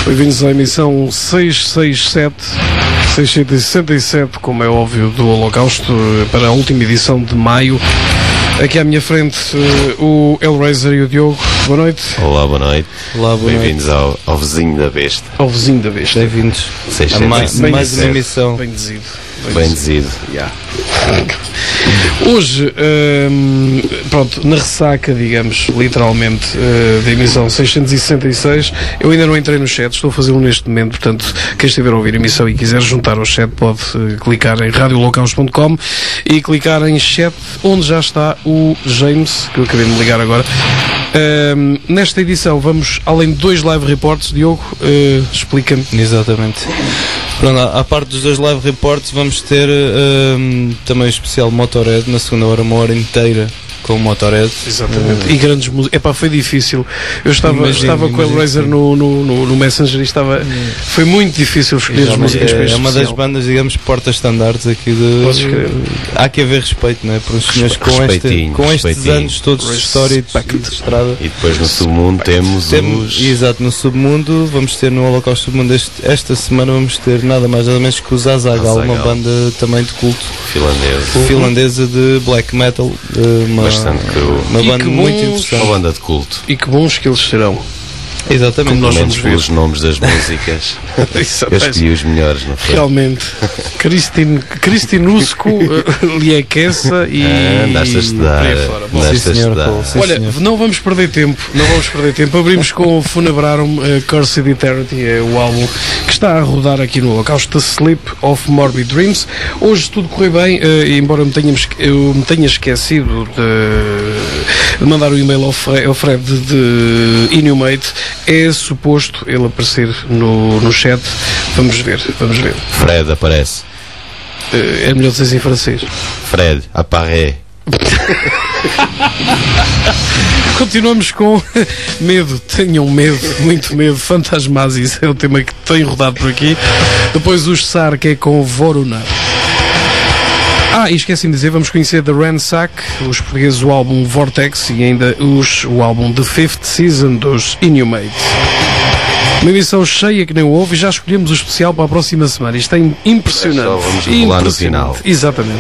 Bem-vindos à emissão 667, como é óbvio, do Holocausto, para a última edição de maio. Aqui à minha frente o Hellraiser e o Diogo. Boa noite. Olá, boa noite. Olá, boa Bem-vindos ao Vizinho da Besta. Ao Vizinho da Besta. Bem-vindos a mais uma emissão. Bem dizido. Bem dizido. Yeah. Hoje, pronto, na ressaca, digamos, literalmente, da emissão 666, eu ainda não entrei no chat, estou a fazê-lo neste momento, portanto, quem estiver a ouvir a emissão e quiser juntar ao chat pode clicar em radiolocals.com e clicar em chat, onde já está o James, que eu acabei de me ligar agora. Nesta edição vamos, além de 2 live reports, Diogo, explica-me. Exatamente. Pronto, à parte dos 2 live reports, vamos ter também o especial Motorhead, na segunda hora, uma hora inteira com o Motorhead. Exatamente. E grandes músicas. Epá, foi difícil. Eu estava com o Hellraiser no Messenger e foi muito difícil escolher as músicas para este É uma das especial. bandas, digamos, porta-estandartes aqui de... Há que haver respeito, não é? Por uns senhores com estes anos todos de história e de estrada. E depois no submundo temos os... Exato, no submundo vamos ter, no Holocausto Submundo esta semana vamos ter nada mais nada menos que os Azaghal, uma banda também de culto finlandesa de black metal, bastante uma banda muito interessante, uma banda de culto. E que bons que eles serão. Exatamente. Como nós menos vamos ver. pelos nomes das músicas. Eu escolhi os melhores, não foi? Realmente. Cristinusko, Liekessa e... Andaste a estudar. por aí fora. Bom, Andaste a estudar. olha, não vamos perder tempo. Abrimos com o Funebrarum, Cursed Eternity, é o álbum que está a rodar aqui no Holocausto, The Sleep of Morbid Dreams. Hoje tudo correu bem, embora eu me tenha esquecido de mandar o e-mail ao Fred de Inhumate. É suposto ele aparecer no chat. Vamos ver. Fred aparece. É melhor dizer em francês. Fred, apparaît. Continuamos com medo, tenham medo, muito medo, Fantasmasis é o tema que tem rodado por aqui. Depois o Sar, que é com Voruna. E esqueci-me de dizer, vamos conhecer The Ransack, os portugueses, o álbum Vortex e ainda o álbum The Fifth Season dos Inhumate. Uma emissão cheia que nem houve e já escolhemos o especial para a próxima semana. Isto é impressionante. Só vamos revelar no final. Exatamente.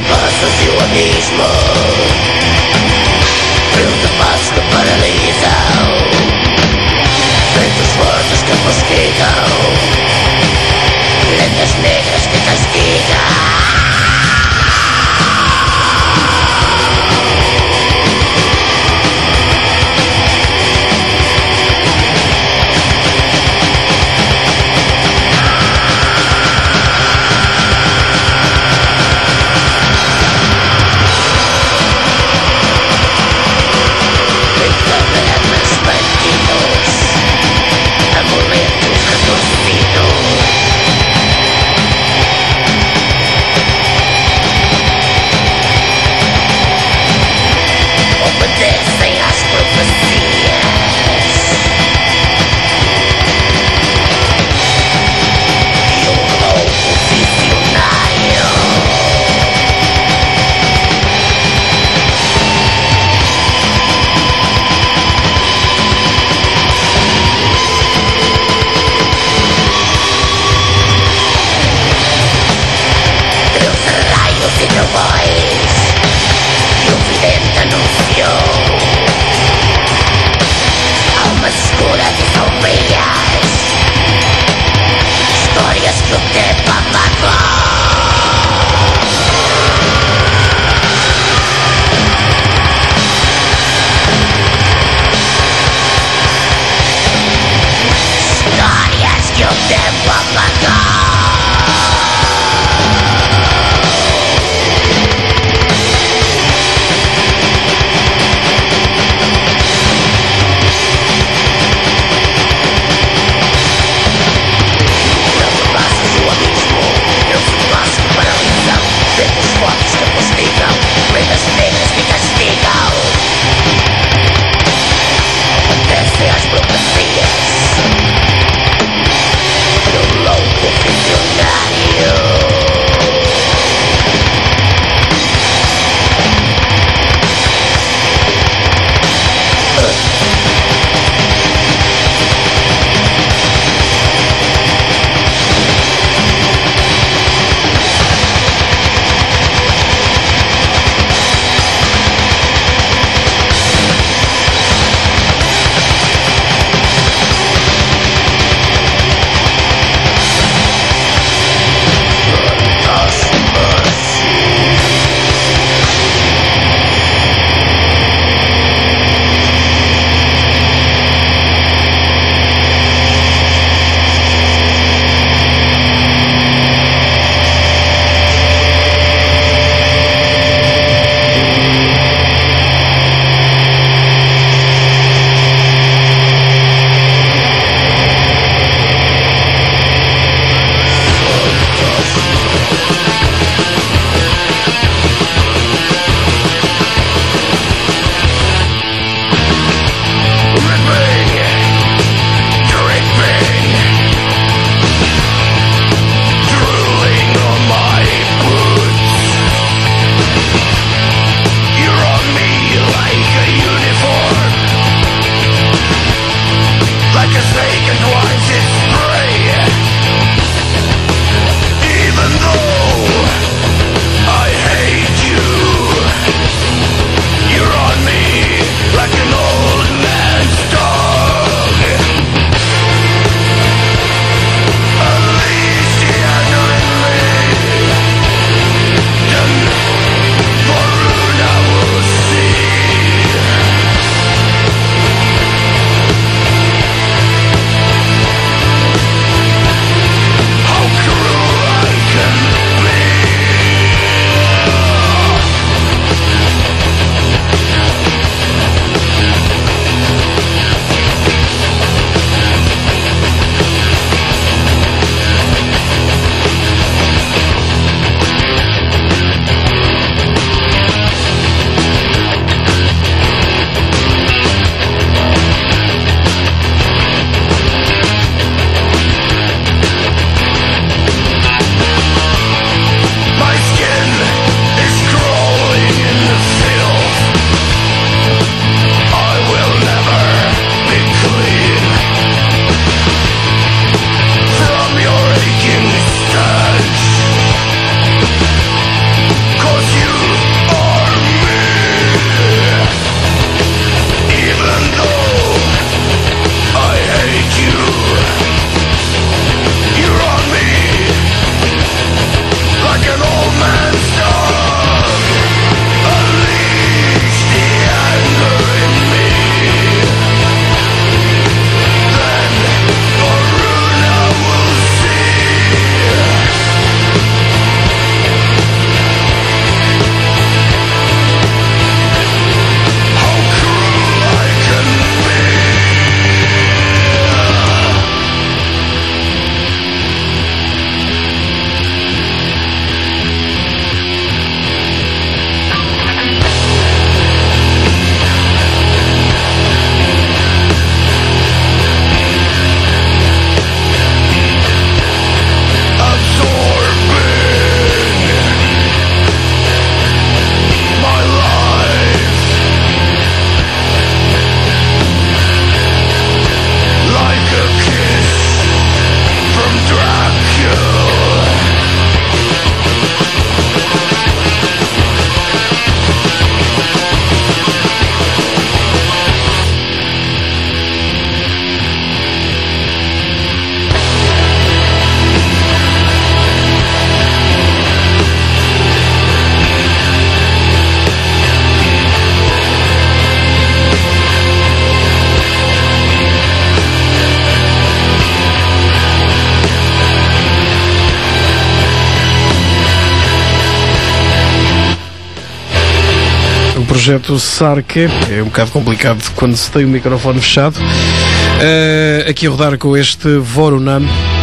projeto Sarke. É um bocado complicado quando se tem o microfone fechado. Aqui a rodar com este Vorunam.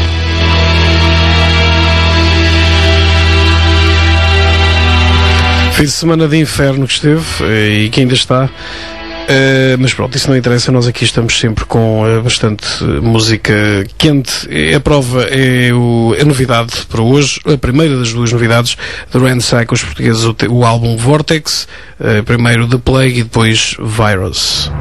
Fim de semana de inferno que esteve e que ainda está. Mas pronto, isso não interessa, nós aqui estamos sempre com bastante música quente. A prova é a novidade para hoje, a primeira das duas novidades do Ransack com os portugueses, o álbum Vortex, primeiro The Plague e depois Virus.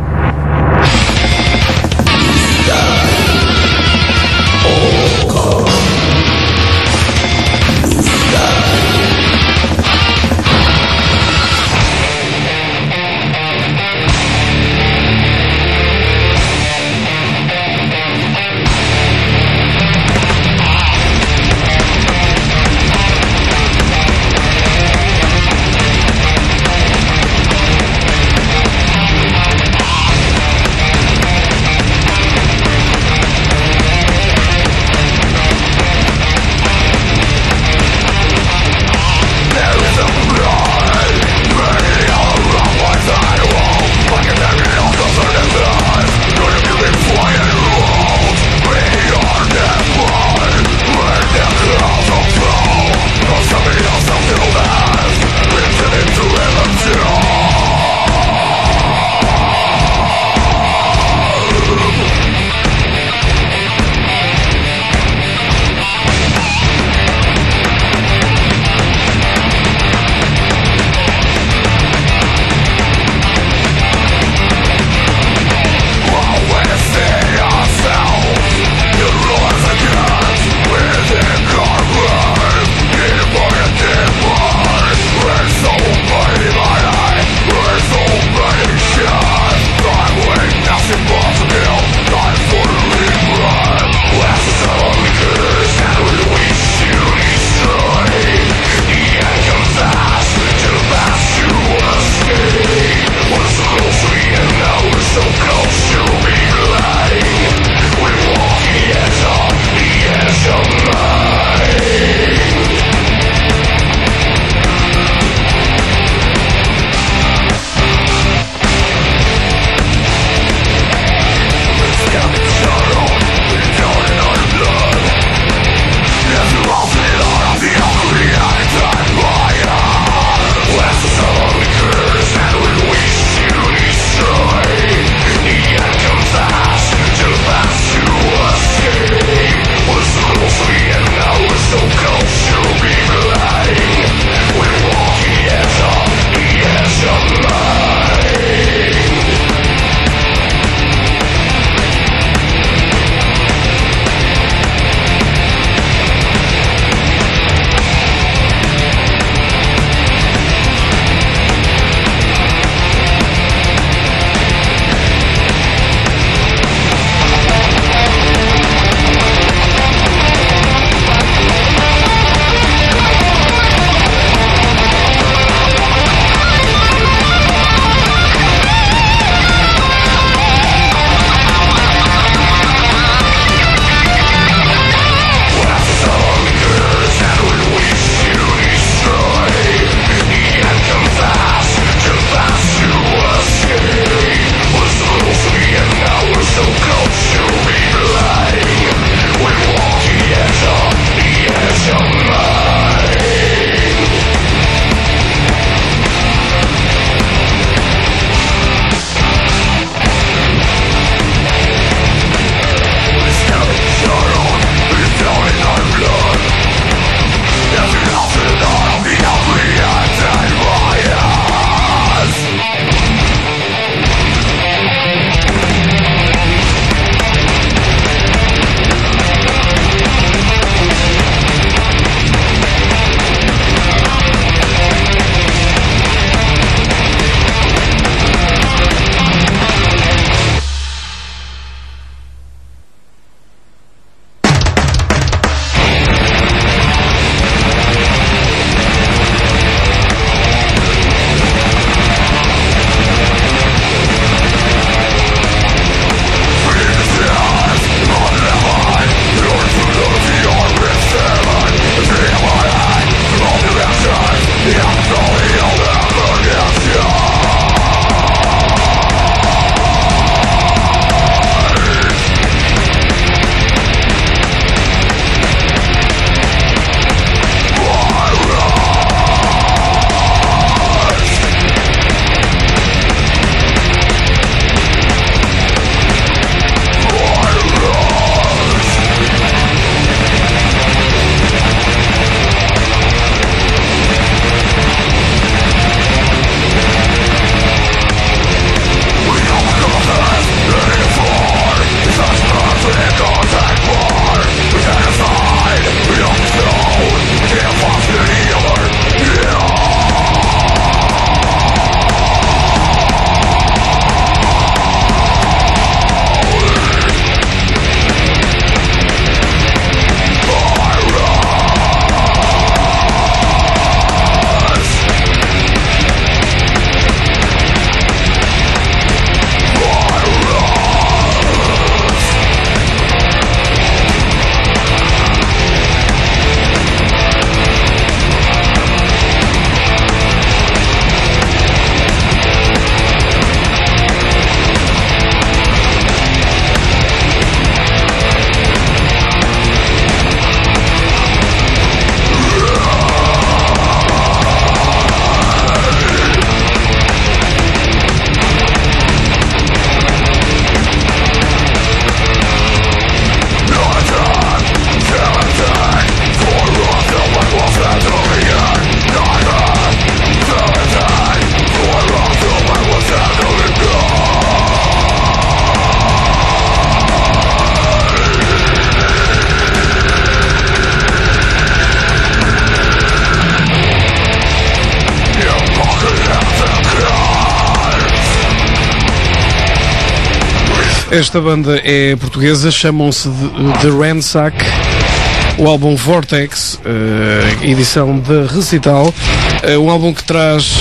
Esta banda é portuguesa, chamam-se The Ransack. O álbum Vortex, edição de Recital, um álbum que traz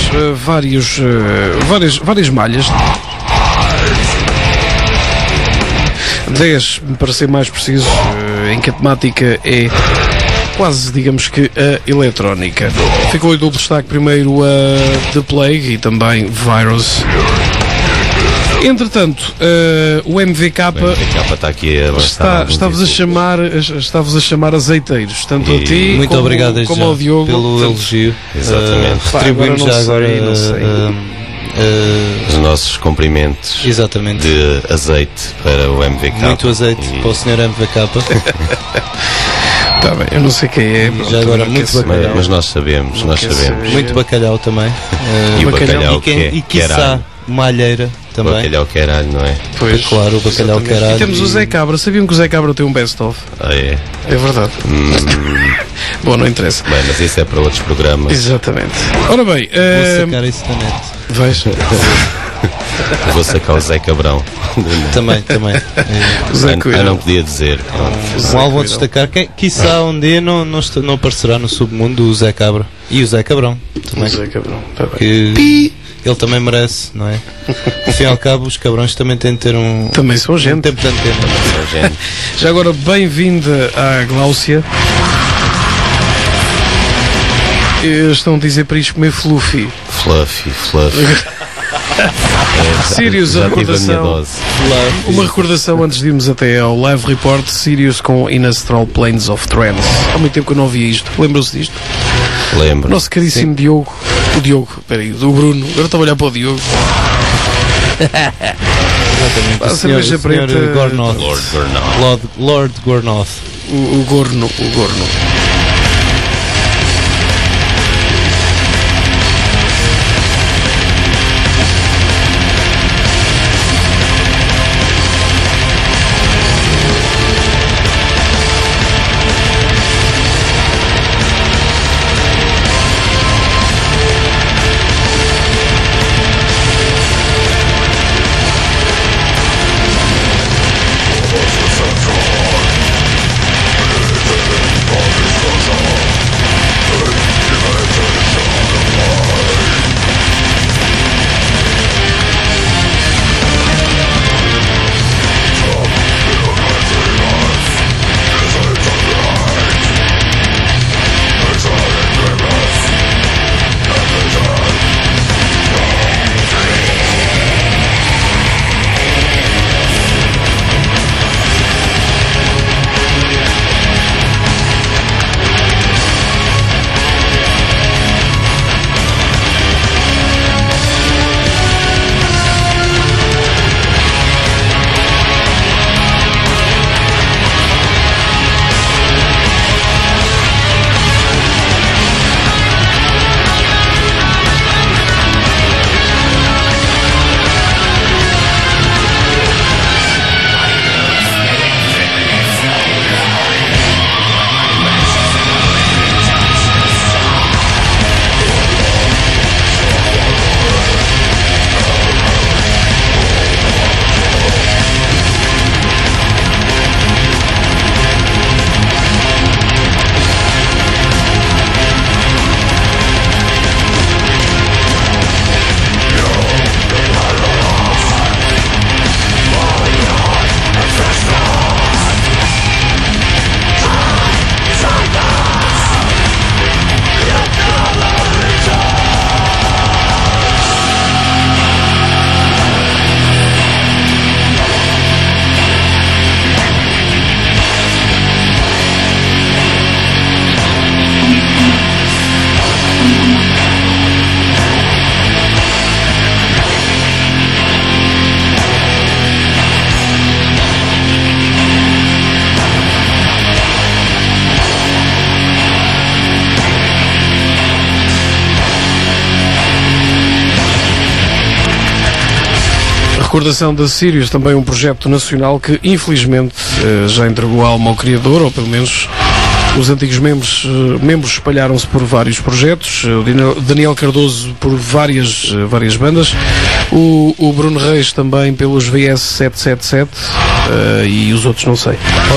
várias malhas. 10, para ser mais preciso, em que a temática é quase, digamos que, a eletrónica. Ficou em duplo destaque primeiro a The Plague e também Virus. Entretanto, o MVK está aqui a está-vos a chamar azeiteiros, tanto a ti muito como, obrigado como ao Diogo pelo elogio. Exatamente. Retribuímos já agora os nossos cumprimentos de azeite para o MVK. Muito azeite para o Sr. MVK. Tá bem, eu não sei quem é. Já agora muito bacalhau. Mas nós sabemos. Muito bacalhau também. E o bacalhau e quiçá uma alheira também. O bacalhau queralho, não é? Pois, claro, o bacalhau queralho. E temos o Zé Cabra. Sabiam que o Zé Cabra tem um best-of? É? É verdade. Bom, não interessa. Bem, mas isso é para outros programas. Exatamente. Ora bem, vou sacar isso da net. Vais? Vou sacar o Zé Cabrão. Também. Não podia dizer. Um álbum a destacar. Quiçá um dia não aparecerá no submundo o Zé Cabra. E o Zé Cabrão também. O Zé Cabrão, tá bem. Que ele também merece, não é? Ao fim e ao cabo, os cabrões também têm de ter um. Também são gente. Tempo de antena. Já agora, bem-vinda à Gláucia. Estão a dizer para isto comer fluffy. Fluffy. Sirius, a recordação. Uma recordação antes de irmos até ao Live Report. Sirius com In Astral Planes of Trance. Há muito tempo que eu não ouvia isto. Lembram-se disto? Lembro. Nosso caríssimo Diogo. O Diogo, peraí, do Bruno. Agora estou a olhar para o Diogo. Exatamente. A cerveja preta. Gornoth. Lord Gornoth. O Gorno. Recordação da Sirius, também um projeto nacional que infelizmente já entregou a alma ao criador, ou pelo menos Os antigos membros espalharam-se por vários projetos, o Daniel Cardoso por várias bandas, o Bruno Reis também pelos VS 777 e os outros não sei.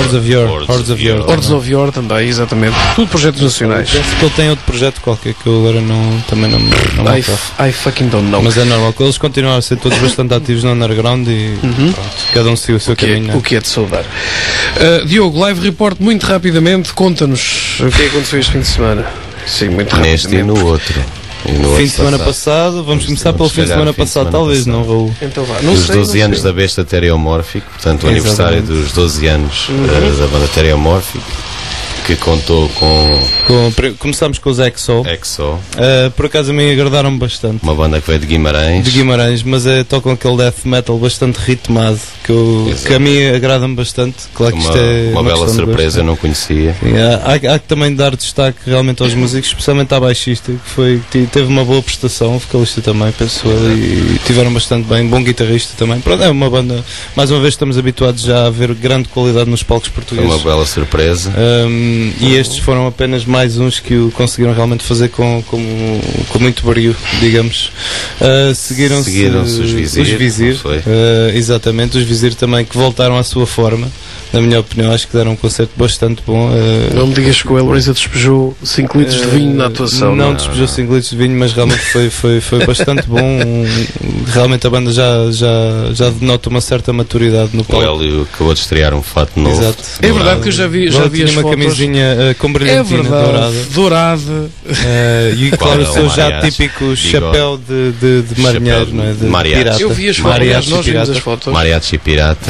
Hordes of Yore também, exatamente. Tudo projetos nacionais. Penso que ele tem outro projeto qualquer que eu agora também não I fucking don't know. Mas é normal, eles continuam a ser todos bastante ativos no underground e pronto, cada um seguiu o seu caminho. O que é de saudar. Diogo, live report muito rapidamente, conta-nos o que aconteceu este fim de semana. Sim, muito rapidamente. Neste e no outro. Fim de semana passado, vamos começar pelo fim de semana passado, talvez, não, Raul? Então vá. Os 12 anos da Besta Teriomórfico, portanto o aniversário dos 12 anos da banda Teriomórfico, que contou começámos com os EXO. Por acaso a mim agradaram-me bastante. Uma banda que veio de Guimarães, mas tocam aquele death metal bastante ritmado que a mim agrada-me bastante. Claro que isto é uma bela surpresa, eu não conhecia. Há que também dar destaque realmente aos músicos, especialmente à baixista, que teve uma boa prestação, o vocalista também, penso eu, e tiveram bastante bem, bom guitarrista também. Pronto, é uma banda, mais uma vez estamos habituados já a ver grande qualidade nos palcos portugueses. Foi uma bela surpresa. E estes foram apenas mais uns que o conseguiram realmente fazer com muito brio, digamos. Seguiram-se os Vizir, exatamente, os Vizir também, que voltaram à sua forma. Na minha opinião, acho que deram um concerto bastante bom. Não me digas que o Hellraiser despejou 5 litros de vinho na atuação. Não despejou 5 litros de vinho, mas realmente foi bastante bom. Realmente a banda já denota uma certa maturidade no palco. O Hélio acabou de estrear um fato novo. Exato. É verdade que eu já vi as uma fotos. Camisinha com brilhantina dourada. E claro, o seu já típico chapéu de marinheiro, não é? De pirata. Eu vi as fotos, nós vimos as fotos. Mariachi pirata.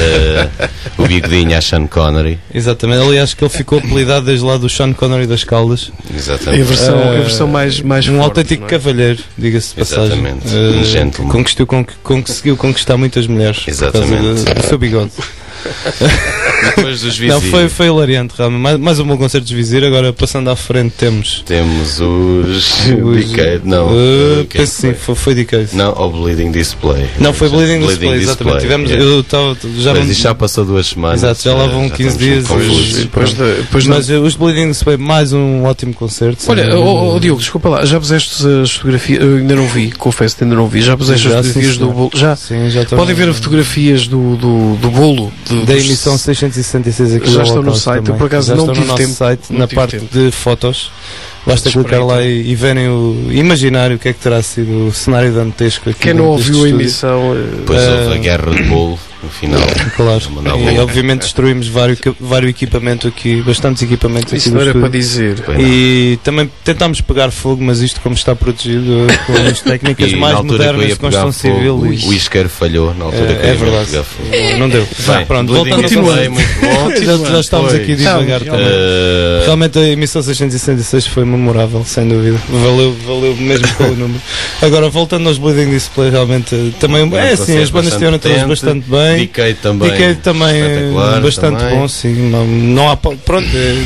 O bigodinho a Sean Connery. Exatamente, aliás que ele ficou apelidado desde lá do Sean Connery das Caldas. Exatamente. A versão mais um forte, autêntico cavalheiro, diga-se de passagem. Um gentleman. Conseguiu conquistar muitas mulheres. Exatamente. Por causa do seu bigode. Depois dos Vizir. Não, foi hilariante realmente. Mais um bom concerto dos Vizir. Agora passando à frente temos os Decade. Não, penso sim, foi Decade. Não, o Bleeding Display. Não, foi Bleeding Display, exatamente. Tivemos, mas já passou 2 semanas. Exato, já lá vão 15 dias. Mas os Bleeding Display, mais um ótimo concerto. Olha, Diogo, desculpa lá, já puseste as fotografias? Eu ainda não vi, confesso que ainda não vi. Já puseste as fotografias do bolo? Já podem ver as fotografias do bolo da emissão 666 aqui já estão no site. Eu por acaso não tive tempo site, na parte de fotos. Basta clicar lá e verem imaginar o que é que terá sido o cenário dantesco aqui. Quem não ouviu a emissão. Depois houve a guerra de bolo no final. Claro. E obviamente destruímos vários equipamento aqui, bastantes equipamentos isso aqui. Não era para dizer. E também tentámos pegar fogo, mas isto, como está protegido, com as técnicas mais modernas de construção civil. O isqueiro falhou na altura que é verdade. Não deu. Pronto, voltando a muito bom. Já estamos aqui devagar também. Realmente a emissão 666 foi memorável, sem dúvida. Valeu mesmo pelo número. Agora, voltando aos Bleeding Display, realmente também é assim, as bandas estiveram todas bastante bem. Decade também bastante também. bom, sim. Não há, pronto,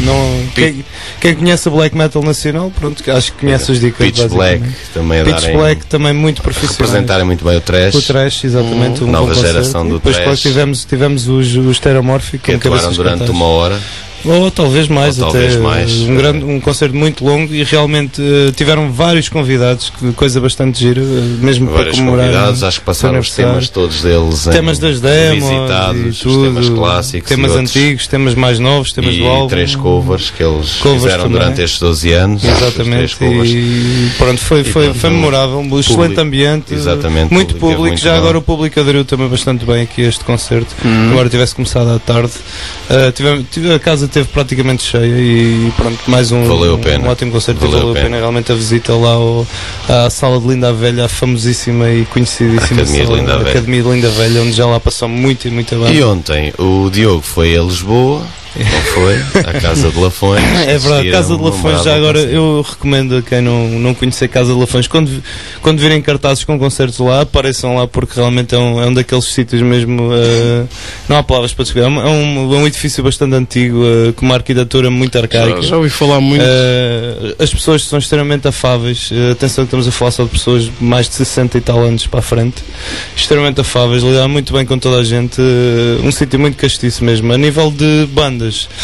quem conhece a Black Metal Nacional, pronto, acho que conhece os Decade. Pitch Black também Pitch Black também muito profissional. Representarem muito bem o trash. O trash, exatamente. Nova geração do trash. Depois tivemos os Teromórficos que atuaram durante 1 hora. Ou talvez mais, um concerto muito longo e realmente tiveram vários convidados, coisa bastante gira, mesmo para comemorar. Convidados, acho que passaram os temas todos deles, temas das demos, visitados, tudo, temas clássicos, temas antigos, temas mais novos, temas do álbum. 3 covers que eles fizeram durante estes 12 anos. Exatamente, e pronto, foi memorável, um excelente ambiente, muito público, já agora o público aderiu também bastante bem aqui a este concerto, agora tivesse começado à tarde. A casa teve praticamente cheia e pronto, mais um ótimo concerto. Valeu a pena realmente a visita lá à Sala de Linda a Velha, a famosíssima e conhecidíssima Academia de Linda a Velha, onde já lá passou muito bem. E ontem o Diogo foi a Lisboa. Não foi? A Casa de Lafões. É verdade, Casa de Lafões, já agora eu recomendo a quem não conhecer Casa de Lafões, quando virem cartazes com concertos lá, apareçam lá, porque realmente é um daqueles sítios mesmo, não há palavras para descrever, é um edifício bastante antigo, com uma arquitetura muito arcaica. Já ouvi falar muito. As pessoas são extremamente afáveis, atenção que estamos a falar só de pessoas de mais de 60 e tal anos para a frente, extremamente afáveis, lidam muito bem com toda a gente, um sítio muito castiço mesmo, a nível de bandas.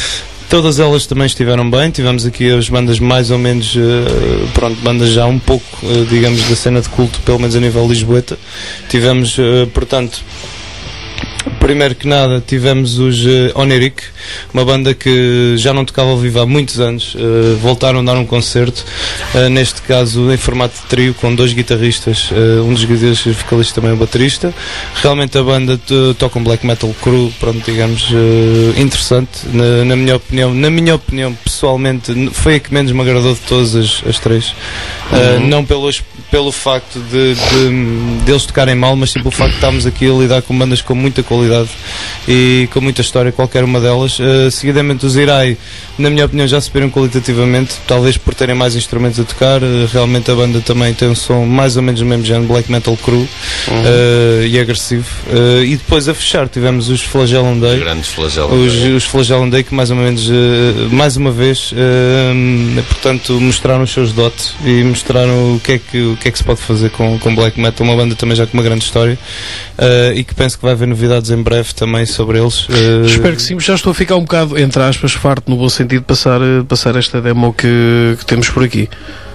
Todas elas também estiveram bem. Tivemos aqui as bandas mais ou menos, bandas já um pouco, digamos, da cena de culto, pelo menos a nível lisboeta. Tivemos, portanto, primeiro que nada, tivemos os Oniric, uma banda que já não tocava ao vivo há muitos anos. Voltaram a dar um concerto, neste caso em formato de trio, com 2 guitarristas, um dos guitarristas vocalistas também é o baterista. Realmente a banda toca um black metal cru, pronto, digamos, interessante, na minha opinião, pessoalmente, foi a que menos me agradou de todas as 3. Não pelo facto de eles tocarem mal, mas sim pelo facto de estarmos aqui a lidar com bandas com muita qualidade e com muita história, qualquer uma delas. Seguidamente os Irai, na minha opinião, já subiram qualitativamente, talvez por terem mais instrumentos a tocar. Realmente a banda também tem um som mais ou menos do mesmo género, black metal cru e agressivo. E depois a fechar tivemos os Flagellum Day, os Flagellum Day, que mais ou menos, mais uma vez, portanto, mostraram os seus dotes e mostraram o que é que se pode fazer com black metal. Uma banda também já com uma grande história, e que penso que vai haver novidades em breve também sobre eles. Espero que sim. Já estou a ficar um bocado, entre aspas, farto, no bom sentido, de passar esta demo que temos por aqui.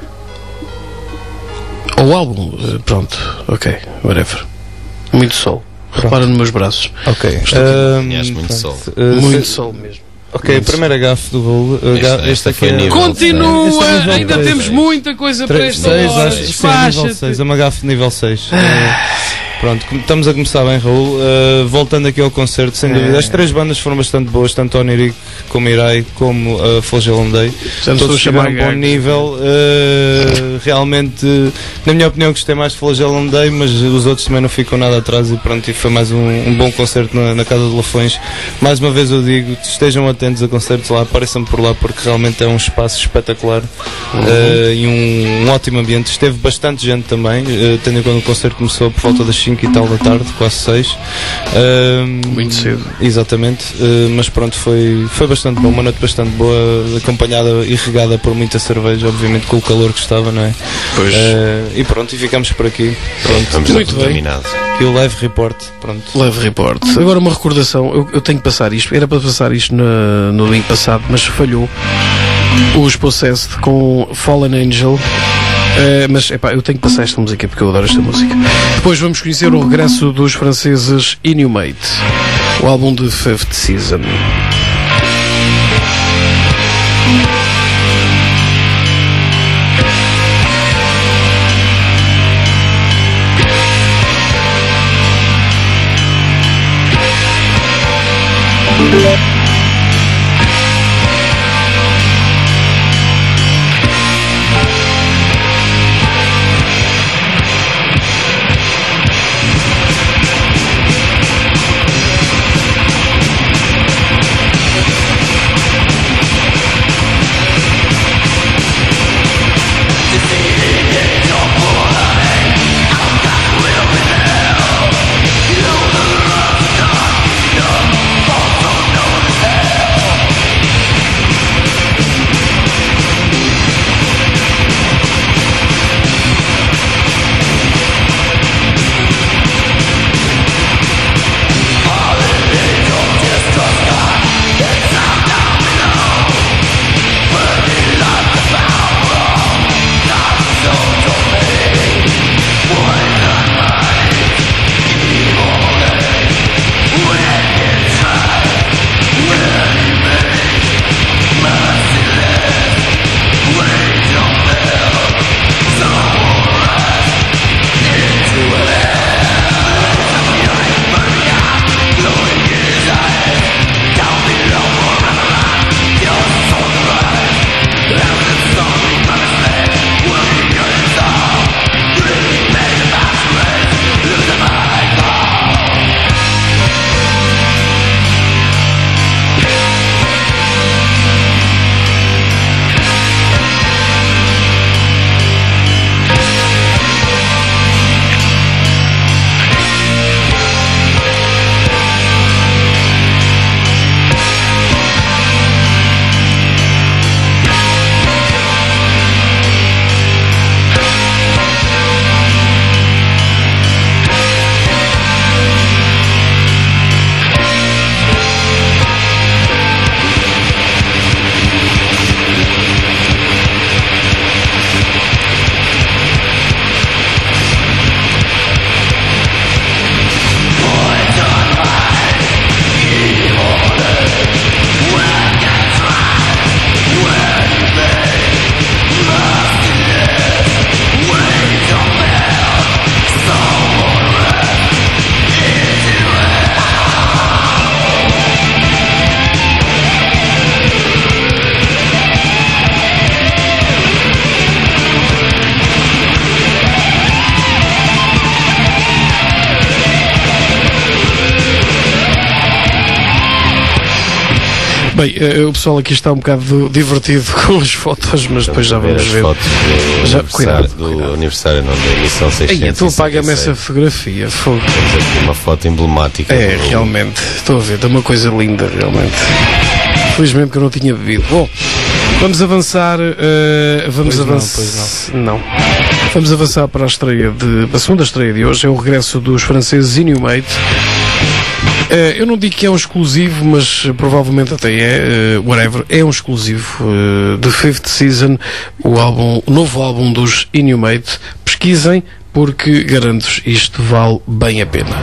Ou o álbum, pronto, ok, whatever. Muito sol. Repara nos meus braços. Ok. Muito sol. Muito sol mesmo. Ok, a primeira gafe do Raul. Esta aqui é continua! Ainda temos muita coisa para esta hora. Nível 6, é uma gafe de nível 6. Pronto, estamos a começar bem, Raul. Voltando aqui ao concerto, sem dúvida, as 3 bandas foram bastante boas, tanto Oniric como Irai, como Flagellum Day. Todos tiveram um bom nível. Realmente, na minha opinião, gostei mais de Flagellum Day, mas os outros também não ficam nada atrás. E pronto, e foi mais um bom concerto na Casa de Lafões. Mais uma vez eu digo, estejam atentos a concertos lá, apareçam por lá, porque realmente é um espaço espetacular e um ótimo ambiente. Esteve bastante gente também, tendo em conta que o concerto começou por volta das 5 e tal da tarde, quase 6. Muito cedo. Exatamente, mas pronto, foi bastante bom, uma noite bastante boa, acompanhada e regada por muita cerveja, obviamente com o calor que estava, não é? Pois. E pronto, e ficamos por aqui. Pronto. Estamos muito terminados. E o Live Report, pronto. Live Report. Agora uma recordação, eu tenho que passar isto, era para passar isto no link passado, mas falhou. Os Possessed com Fallen Angel. Mas eu tenho que passar esta música porque eu adoro esta música. Depois vamos conhecer o regresso dos franceses Inhumate, o álbum de Fifth Season. No Bem, o pessoal aqui está um bocado divertido com as fotos, mas depois já vamos ver. Fotos do aniversário não, da emissão 600. Tu apaga-me essa fotografia, fogo. Tens aqui uma foto emblemática. Realmente, estou a ver, é uma coisa linda, realmente. Felizmente que eu não tinha bebido. Bom, vamos avançar. Vamos avançar para a segunda estreia de hoje. É o regresso dos franceses Inhumate. Eu não digo que é um exclusivo, mas provavelmente até whatever, é um exclusivo de Fifth Season, o novo álbum dos Inhumate. Pesquisem, porque garanto-vos, isto vale bem a pena.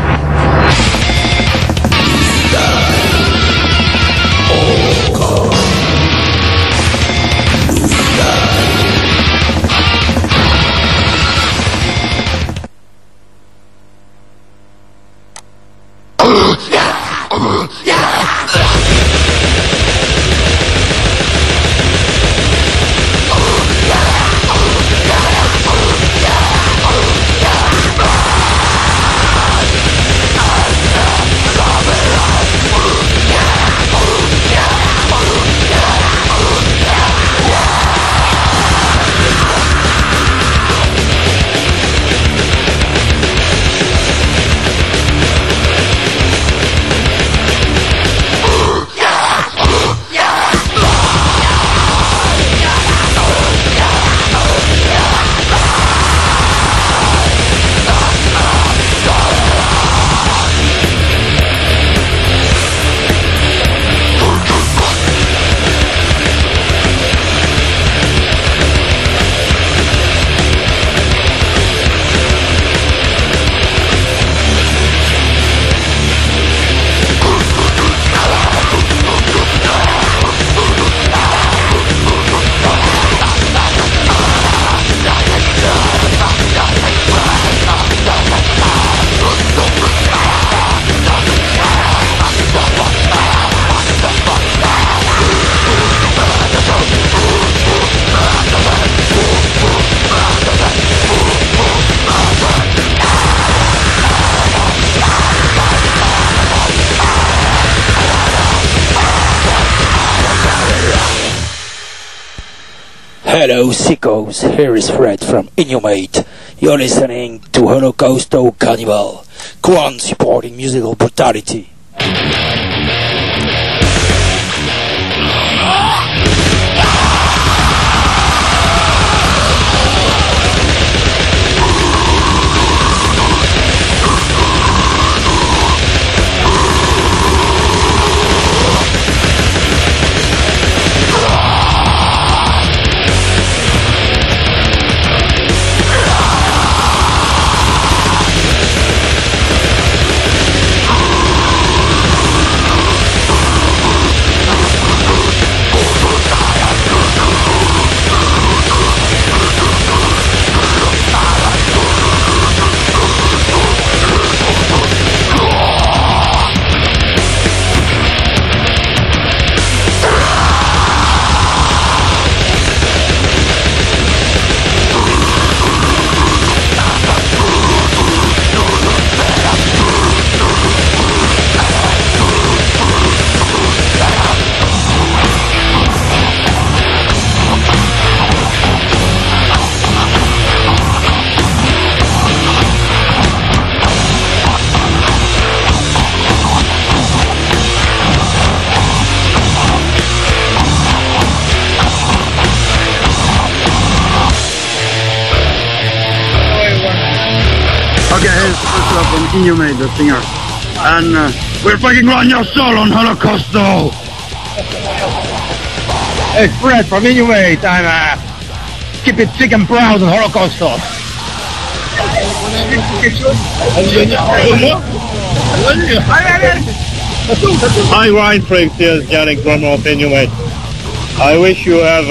Hello sickos, here is Fred from Inhumate. You're listening to Holocausto Carnival. Go on supporting musical brutality. Inhumate, the singer, and we're fucking Run Your Soul on Holocausto. Hey, Fred from Inhumate, and keep it sick and proud on Holocausto. Hi, Ryan Fricks, here's Yannick, drummer of Inhumate. I wish you have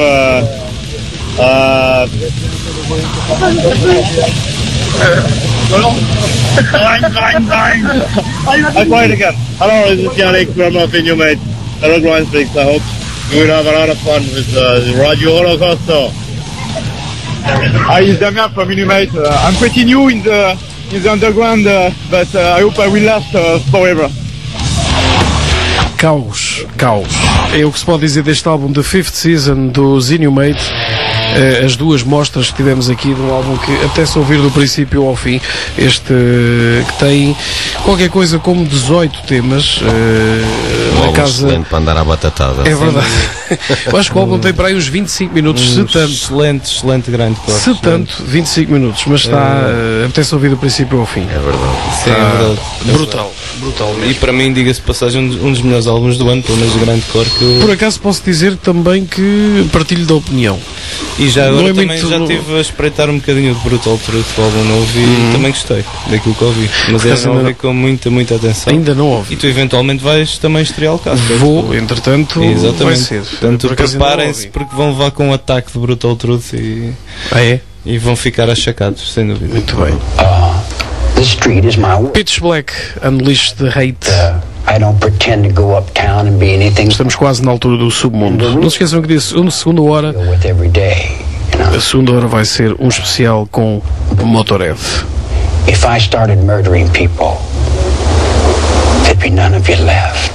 I'll try it again. Hello, this is Yannick, drummer of Inhumate. Hello, Grind Freaks. I hope you will have a lot of fun with Radio Holocausto. Hi, it's Damien from Inhumate. I'm pretty new in the underground, but I hope I will last forever. caos. É o que se pode dizer deste álbum, The Fifth Season, dos Inhumate. As duas mostras que tivemos aqui de um álbum que até se ouvir do princípio ao fim, este que tem qualquer coisa como 18 temas. Na casa excelente para andar à batatada. É verdade. Eu acho que o álbum tem para aí uns 25 minutos, se tanto. Excelente grande corte. Se tanto, 25 minutos, mas está até se ouvir do princípio ao fim. É verdade. Sim, é verdade. Brutal mesmo. E para mim, diga-se de passagem, um dos melhores álbuns do ano, pelo menos de grande cor. Por acaso posso dizer também que partilho da opinião. E já agora também já estive a espreitar um bocadinho de Brutal Truth, o álbum novo, e também gostei daquilo que ouvi. Mas é não ouvi com muita atenção. Ainda não ouvi. E tu eventualmente vais também estrear o caso. Vou, entretanto, vai ser. Portanto, preparem-se porque vão levar com um ataque de Brutal Truth e vão ficar achacados, sem dúvida. Muito bem. Pitch Black, Unleash the Hate. I don't pretend to go uptown and be anything. Estamos quase na altura do submundo. Não se esqueçam que disse na segunda hora. A segunda hora vai ser um especial com Motorhead. If I started murdering people, there'd be none of you left.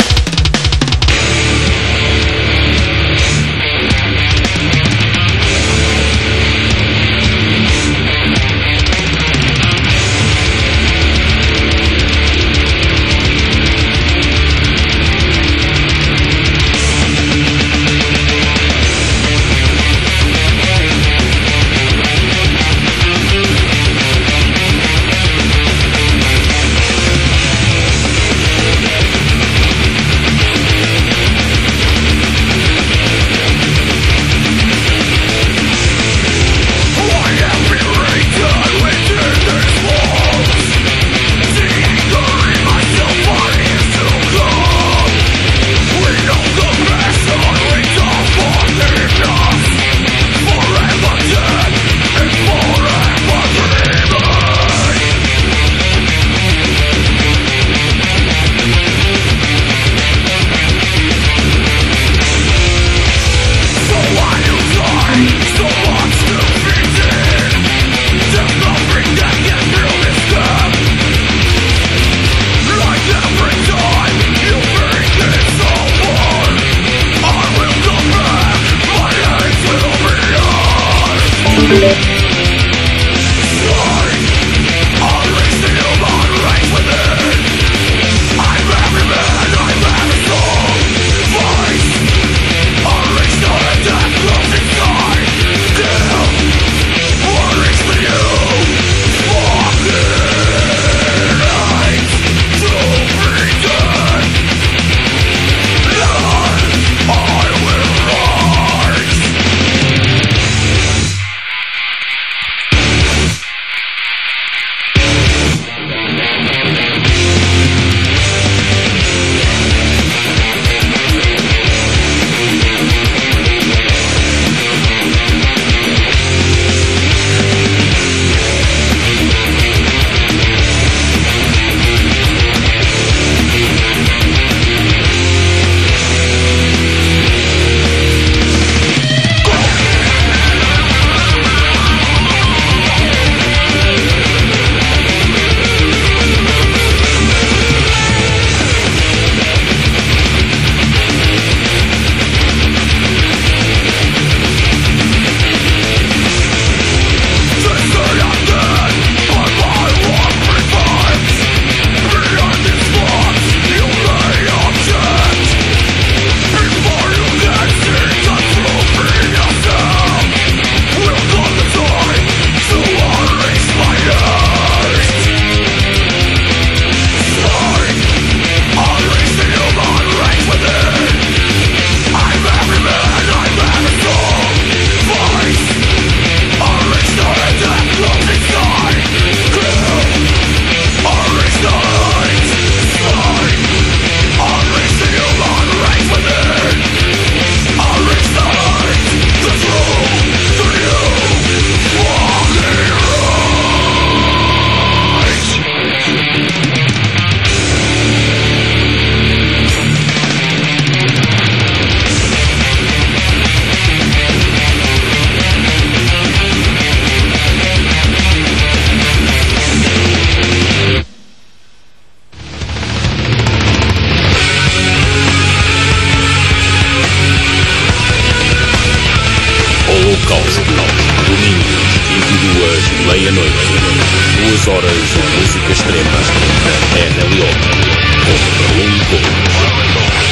Domingos, 22, meia-noite. 2 horas de música extrema. RLO. Com Raul Couto.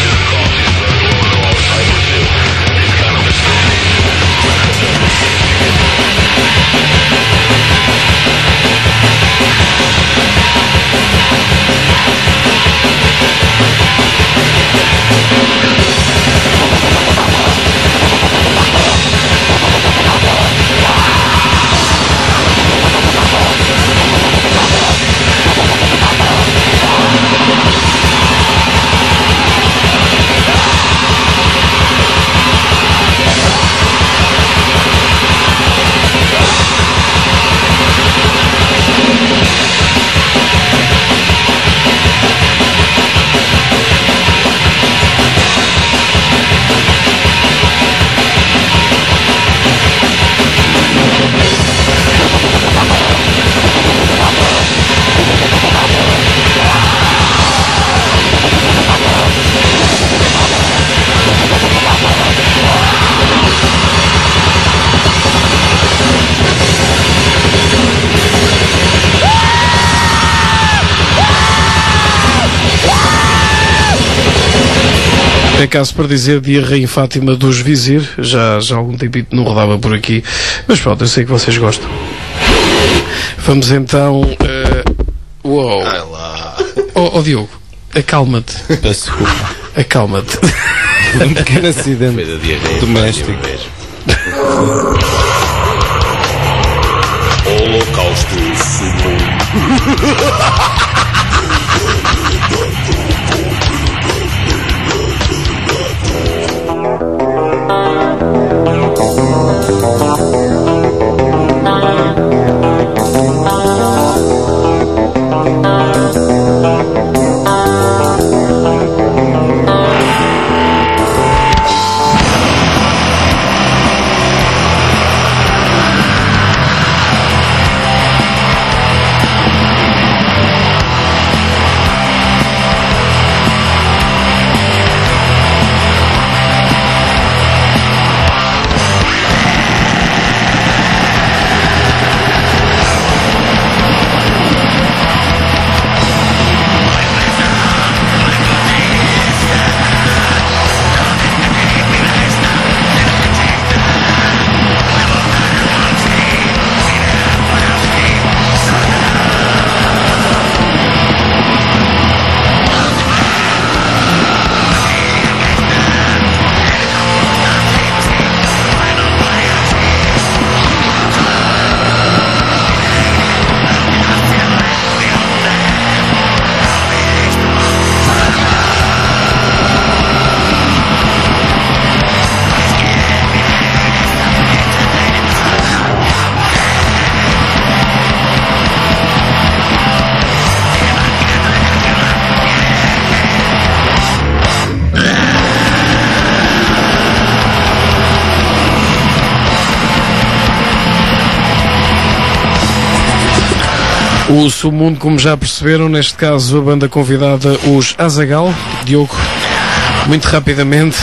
É caso para dizer Diarreia em Fátima dos Vizir, já há algum tempito não rodava por aqui, mas pronto, eu sei que vocês gostam. Vamos então. Uou! Oh, Diogo, acalma-te. Peço desculpa. Acalma-te. Um pequeno acidente doméstico. Holocausto Sumo. O Submundo, como já perceberam, neste caso a banda convidada, os Azaghal. Diogo, muito rapidamente,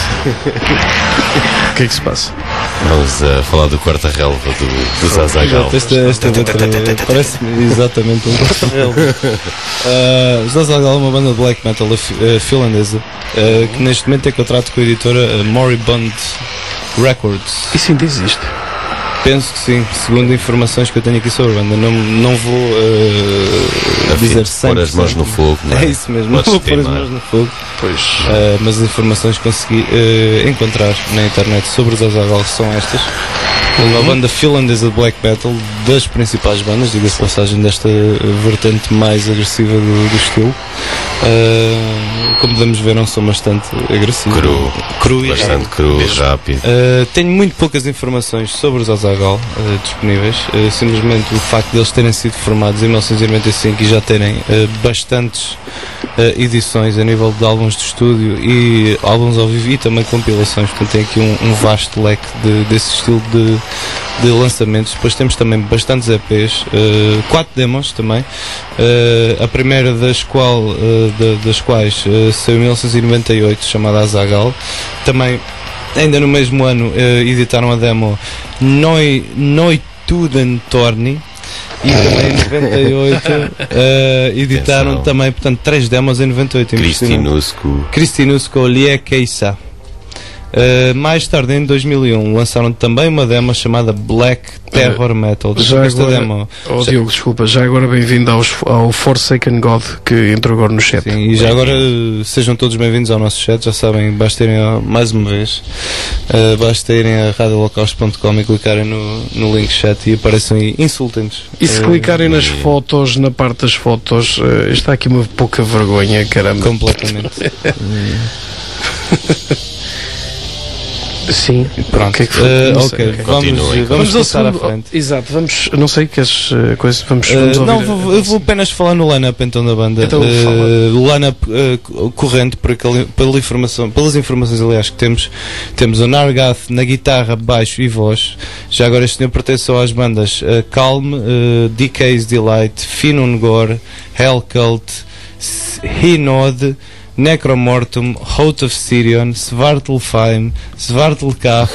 o que é que se passa? Vamos falar do quarta-relva dos Azaghal. Esta letra parece-me exatamente um quarta-relva. Os Azaghal é uma banda de black metal finlandesa que neste momento é contrato com a editora Moribund Records. Isso ainda existe? Penso que sim, segundo informações que eu tenho aqui sobre a banda. Não vou dizer 100%. Pôr as mãos no fogo, não é? É isso mesmo, não vou pôr as mãos no fogo. Pois. Mas as informações que consegui encontrar na internet sobre os Azaghal são estas. Uma banda finlandesa de black metal, das principais bandas, diga-se passagem, desta vertente mais agressiva do estilo. Como podemos ver, não são bastante agressivos. Cru e bastante cru, rápido. Tenho muito poucas informações sobre os Azaghal disponíveis. Simplesmente o facto de eles terem sido formados em 1995 e já terem bastantes edições a nível de álbuns de estúdio e álbuns ao vivo e também compilações. Portanto, tem aqui um vasto leque desse estilo de lançamentos. Depois temos também bastantes EPs, 4 demos também, a primeira das quais saiu em 1998, chamada Azaghal. Também ainda no mesmo ano editaram a demo Noituden Torni. E também em 98 editaram também, portanto, 3 demos em 98. Kristinusko Liekeisa. Mais tarde, em 2001, lançaram também uma demo chamada Black Terror Metal. Já agora, demo, Diogo, desculpa, já agora bem-vindo ao Forsaken God que entrou agora no chat. Sim, e já agora sejam todos bem-vindos ao nosso chat. Já sabem, basta irem mais uma vez, basta irem a radioholocausto.com e clicarem no link chat e aparecem aí, insultem-nos. E se clicarem nas fotos, na parte das fotos, está aqui uma pouca vergonha, caramba. Completamente. Sim, pronto. Que é que foi? Vamos passar à frente. Exato, vamos. Não sei que as coisas. Vamos não, eu vou apenas falar no line-up então da banda. Então, o line-up corrente pelas informações aliás que temos o Nargath na guitarra, baixo e voz. Já agora este senhor pertence às bandas Calm, DK's Delight, Finungor, Hellcult, Hinod, Necromortum, Hout of Sirion, Svartalfheim, Svartalkaf.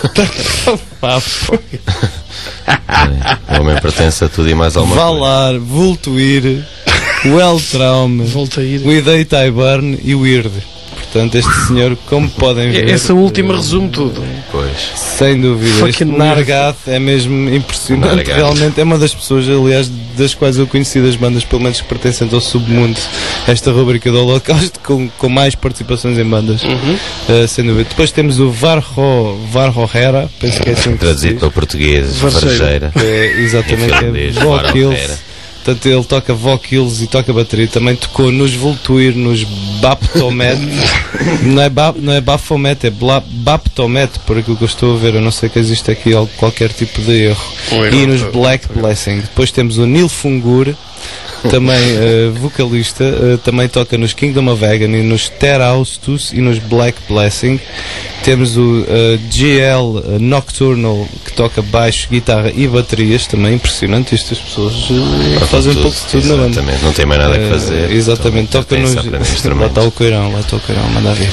O homem pertence a tudo e mais alguma coisa. Valar, Voltuir, Weltraum, Widei Tyburn e Weird. Portanto, este senhor, como podem ver... Essa última resume tudo. Pois. Sem dúvida. Este Nargath é mesmo impressionante. Nargath. Realmente é uma das pessoas, aliás, das quais eu conheci das bandas, pelo menos que pertencem ao submundo, esta rubrica do Holocausto, com mais participações em bandas. Sem dúvida. Depois temos o Varrohera, penso que é assim que traduzido para o português, Varjeira. Exatamente, é Vocals. Portanto, ele toca vocals e toca bateria. Também tocou nos Voltuir, nos Baphomet. não é Baphomet, é Baphomet, por aquilo que eu estou a ver. Eu não sei que existe aqui qualquer tipo de erro. E nos Black Blessing. Depois temos o Nilfungur, também vocalista, também toca nos Kingdom of Agon e nos Teraustus e nos Black Blessing. Temos o GL Nocturnal, que toca baixo, guitarra e baterias, também impressionante. Estas pessoas fazem um pouco de tudo na banda. Exatamente, não tem mais nada a fazer. Exatamente, então, toca nos... Lá está o Coirão, manda vir.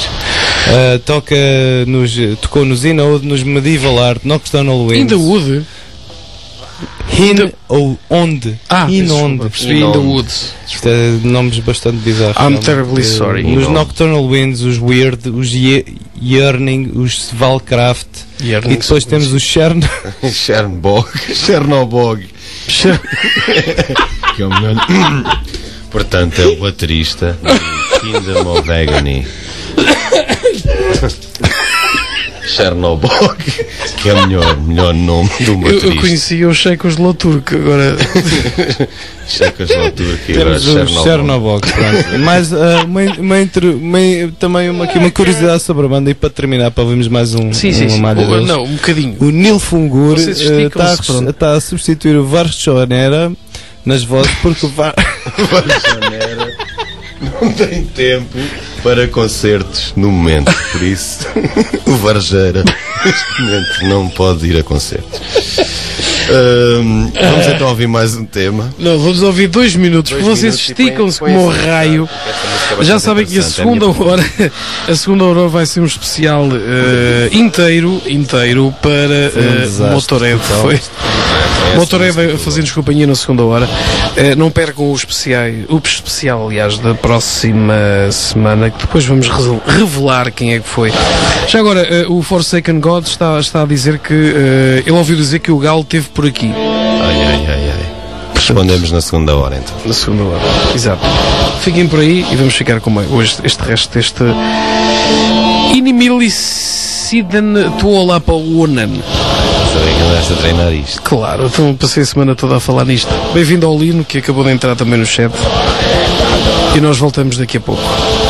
Tocou nos Inode, nos Medieval Art, Nocturnal Winds. In the Wood? Ou onde? Inonde. Percebi In the Woods. Isto é nomes bastante bizarros. I'm terribly sorry. Os Nocturnal Winds, os Weird, os Yearning, os Svalkraft. E depois temos o Chernobog. Que é o melhor. Portanto, é o baterista do Kingdom of Agony. Chernobog, que é o melhor nome do baterista. Eu conhecia o Checos Loturk, agora... Checos Loturk e agora Chernobog. Mais também uma curiosidade sobre a banda, e para terminar, para vermos mais uma malha deles. Não, um bocadinho. O Nilfungur está a substituir o Varchonera nas vozes, porque o Varchonera não tem tempo para concertos no momento, por isso o Varjeira neste momento não pode ir a concertos. Vamos então ouvir mais um tema. Não, vamos ouvir 2 minutos, porque vocês esticam-se como um raio. Já sabem que a segunda hora vai ser um especial inteiro para Motorhead. Motorhead fazendo-nos companhia na segunda hora. Não percam o especial, aliás, da próxima semana, que depois vamos revelar quem é que foi. Já agora, o Forsaken God está a dizer que ele ouviu dizer que o Galo teve por aqui. Ai. Respondemos na segunda hora, então. Na segunda hora, exato. Fiquem por aí e vamos ficar com hoje este resto deste Inimilicidan Tuolapa Unan. Sabia que andaste a treinar isto. Claro, então passei a semana toda a falar nisto. Bem-vindo ao Lino, que acabou de entrar também no chat. E nós voltamos daqui a pouco.